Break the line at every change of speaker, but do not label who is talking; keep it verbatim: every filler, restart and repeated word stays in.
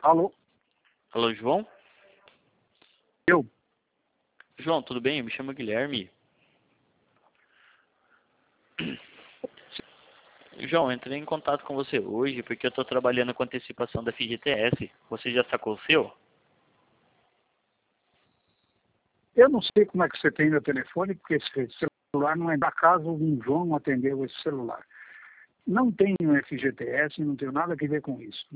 Alô?
Alô, João?
Eu?
João, tudo bem? Eu me chamo Guilherme. João, entrei em contato com você hoje porque eu estou trabalhando com antecipação da F G T S. Você já sacou o seu?
Eu não sei como é que você tem meu telefone, porque esse celular não é da casa, um João atendeu esse celular. Não tenho F G T S, não tenho nada a ver com isso.